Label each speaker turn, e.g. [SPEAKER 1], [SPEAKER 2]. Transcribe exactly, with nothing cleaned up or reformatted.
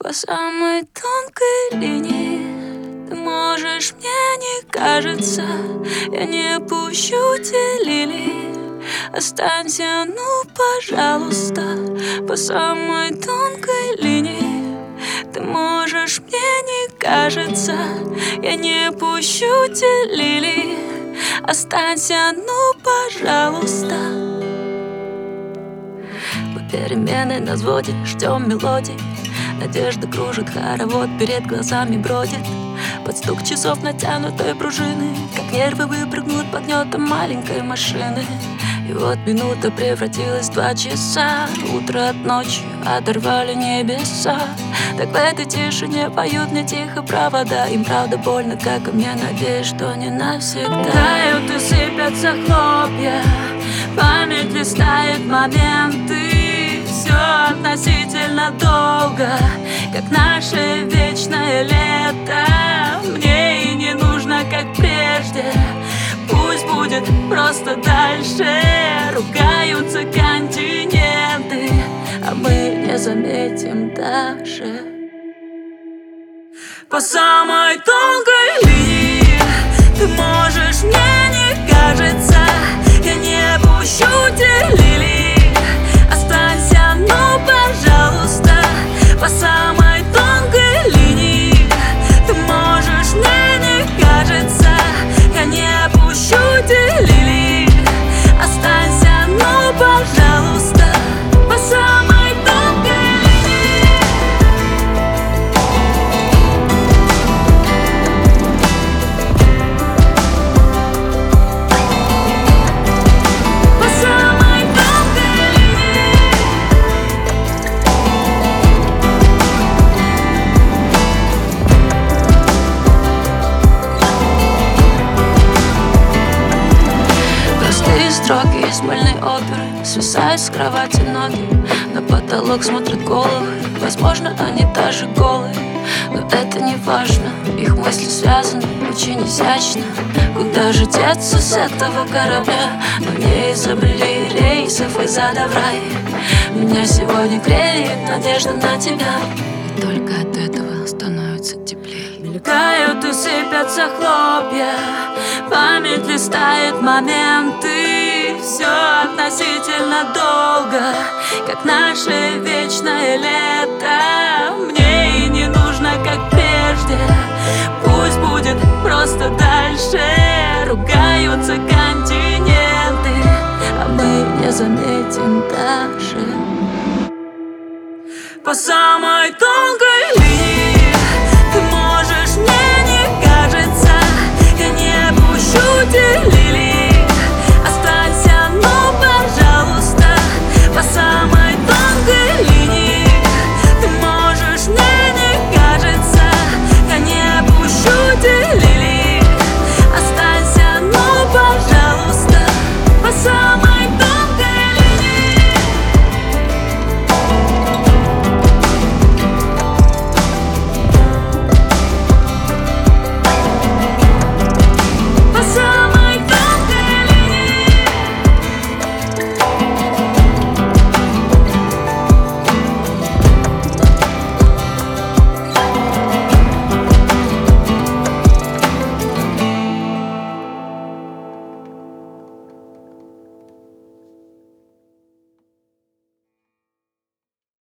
[SPEAKER 1] По самой тонкой линии ты можешь, мне не кажется. Я не пущу те лилии. Останься, ну, пожалуйста. По самой тонкой линии ты можешь, мне не кажется. Я не пущу те лилии. Останься, ну, пожалуйста. Мы перемены на взводе, ждем мелодий. Надежда кружит, хоровод перед глазами бродит. Под стук часов натянутой пружины, как нервы выпрыгнут под гнетом маленькой машины. И вот минута превратилась в два часа. Утро от ночи оторвали небеса. Так в этой тишине поют мне тихо провода. Им правда больно, как и мне, надеюсь, что не навсегда. Тают и сыпятся хлопья, память листает моменты. Все относительно долго, как наше вечное лето. Мне и не нужно, как прежде. Пусть будет просто дальше. Ругаются континенты, а мы не заметим даже. По самой тонкой линии ты можешь, мне не кажется. Я не пущу те лилии. Останься, ну, пожалуйста. По самой тонкой линии ты можешь, мне не кажется. Я не пущу те лилии. Останься, ну, пожалуйста. По самой тонкой линии. По самой тонкой линии. Простые строки из мыльной оперы свисают с кровати ноги. На потолок смотрят головы. Возможно, они даже голые, но это не важно. Их мысли связаны очень изящно. Куда же деться с этого корабля? Мы не изобрели рейсов из ада в рай. Меня сегодня греет надежда на тебя, и только от этого становится теплее. Мелькают и сыпятся хлопья, память листает моменты. Все относительно долго, как наше вечное лето. Мне и не нужно, как прежде. Пусть будет просто дальше. Ругаются континенты, а мы не заметим даже. По самой тонкой